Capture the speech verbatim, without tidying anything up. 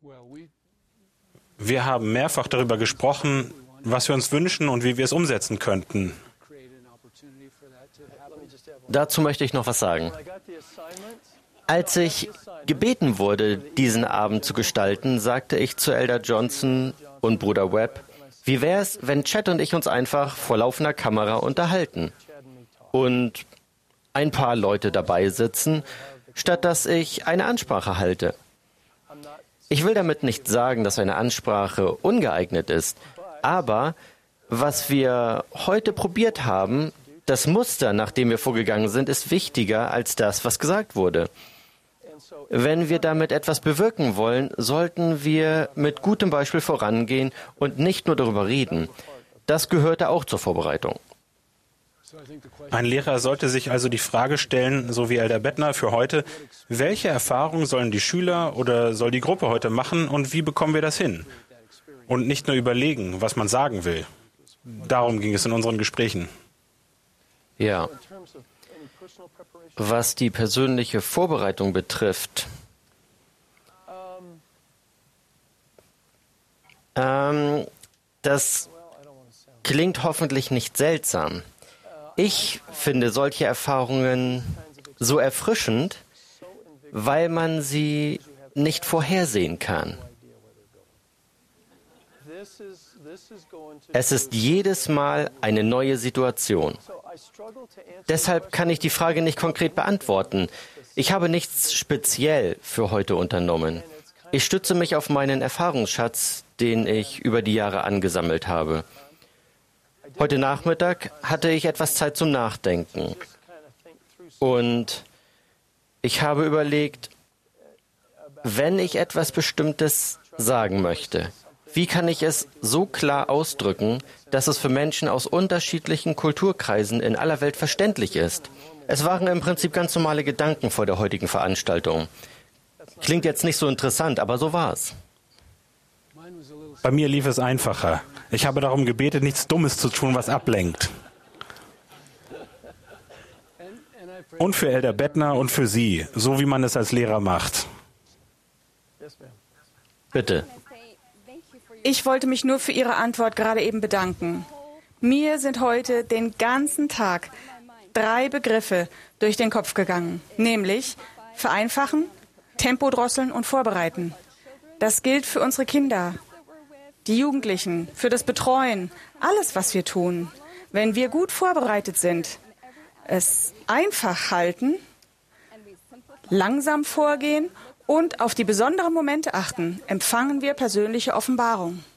Wir haben mehrfach darüber gesprochen, was wir uns wünschen und wie wir es umsetzen könnten. Dazu möchte ich noch was sagen. Als ich gebeten wurde, diesen Abend zu gestalten, sagte ich zu Elder Johnson und Bruder Webb, wie wäre es, wenn Chad und ich uns einfach vor laufender Kamera unterhalten und ein paar Leute dabei sitzen, statt dass ich eine Ansprache halte. Ich will damit nicht sagen, dass eine Ansprache ungeeignet ist, aber was wir heute probiert haben, das Muster, nach dem wir vorgegangen sind, ist wichtiger als das, was gesagt wurde. Wenn wir damit etwas bewirken wollen, sollten wir mit gutem Beispiel vorangehen und nicht nur darüber reden. Das gehörte auch zur Vorbereitung. Ein Lehrer sollte sich also die Frage stellen, so wie Elder Bettner für heute, welche Erfahrungen sollen die Schüler oder soll die Gruppe heute machen und wie bekommen wir das hin? Und nicht nur überlegen, was man sagen will. Darum ging es in unseren Gesprächen. Ja. Was die persönliche Vorbereitung betrifft, ähm, das klingt hoffentlich nicht seltsam. Ich finde solche Erfahrungen so erfrischend, weil man sie nicht vorhersehen kann. Es ist jedes Mal eine neue Situation. Deshalb kann ich die Frage nicht konkret beantworten. Ich habe nichts speziell für heute unternommen. Ich stütze mich auf meinen Erfahrungsschatz, den ich über die Jahre angesammelt habe. Heute Nachmittag hatte ich etwas Zeit zum Nachdenken. Und ich habe überlegt, wenn ich etwas Bestimmtes sagen möchte, wie kann ich es so klar ausdrücken, dass es für Menschen aus unterschiedlichen Kulturkreisen in aller Welt verständlich ist? Es waren im Prinzip ganz normale Gedanken vor der heutigen Veranstaltung. Klingt jetzt nicht so interessant, aber so war es. Bei mir lief es einfacher. Ich habe darum gebetet, nichts Dummes zu tun, was ablenkt. Und für Elder Bettner und für Sie, so wie man es als Lehrer macht. Bitte. Ich wollte mich nur für Ihre Antwort gerade eben bedanken. Mir sind heute den ganzen Tag drei Begriffe durch den Kopf gegangen, nämlich vereinfachen, Tempo drosseln und vorbereiten. Das gilt für unsere Kinder, die Jugendlichen, für das Betreuen, alles, was wir tun. Wenn wir gut vorbereitet sind, es einfach halten, langsam vorgehen und auf die besonderen Momente achten, empfangen wir persönliche Offenbarung.